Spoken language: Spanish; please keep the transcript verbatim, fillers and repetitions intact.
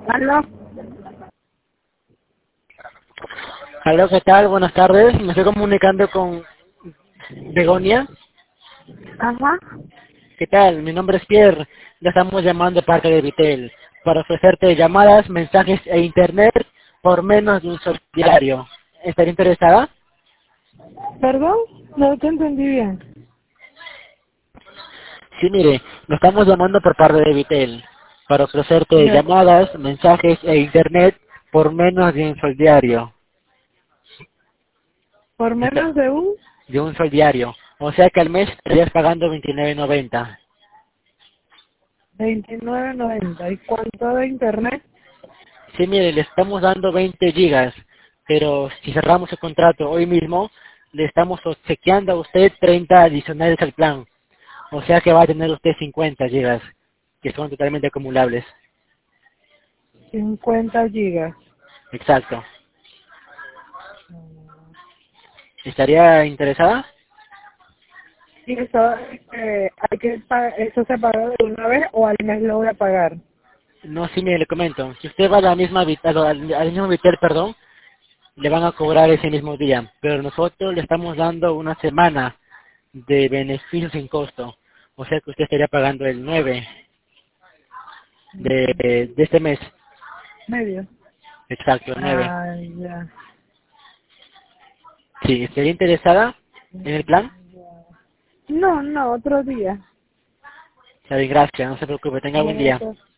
¿Aló? Aló, ¿qué tal? Buenas tardes. Me estoy comunicando con Begonia. Ajá. ¿Qué tal? Mi nombre es Pierre. Le estamos llamando de parte de Vitel para ofrecerte llamadas, mensajes e internet por menos de un sol diario. ¿Estaría interesada? ¿Perdón? No te entendí bien. Sí, mire, lo estamos llamando por parte de Vitel para ofrecerte Ya. llamadas, mensajes e internet por menos de un sol diario. ¿Por Está- menos de un? De un sol diario. O sea que al mes estarías pagando veintinueve noventa. veintinueve noventa. ¿Y cuánto de internet? Sí, mire, le estamos dando veinte gigas, pero si cerramos el contrato hoy mismo, le estamos obsequiando a usted treinta adicionales al plan. O sea que va a tener usted cincuenta gigas, que son totalmente acumulables. cincuenta gigas. Exacto. ¿Estaría interesada? ¿Y eso, eh, hay que pa- eso se paga de una vez o al mes lo voy a pagar? No, sí, mire, le comento. Si usted va a la misma, Vit- al, al al mismo Vitel, perdón, le van a cobrar ese mismo día. Pero nosotros le estamos dando una semana de beneficios sin costo. O sea que usted estaría pagando el nueve de, de este mes. Medio. Exacto, el nueve. Ah, ya. Sí, ¿estaría interesada en el plan? No, no, otro día. Está bien, gracias, no se preocupe, tenga buen Bueno, día. pues.